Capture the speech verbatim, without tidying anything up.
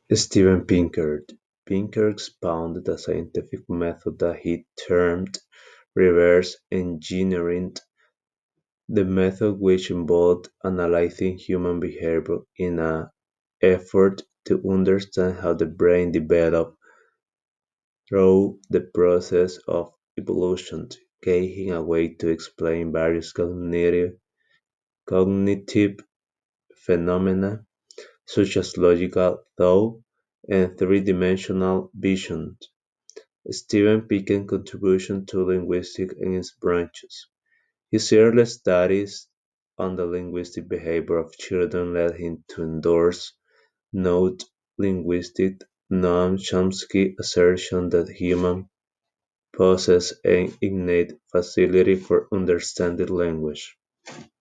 Steven Pinker. Pinker expounded a scientific method that he termed reverse engineering, the method which involved analyzing human behavior in an effort to understand how the brain developed through the process of evolution, giving a way to explain various cognitive, cognitive phenomena such as logical thought and three-dimensional vision. Steven Pinker's contribution to linguistics and its branches. His early studies on the linguistic behavior of children led him to endorse noted linguist Noam Chomsky's assertion that humans possess an innate facility for understanding language.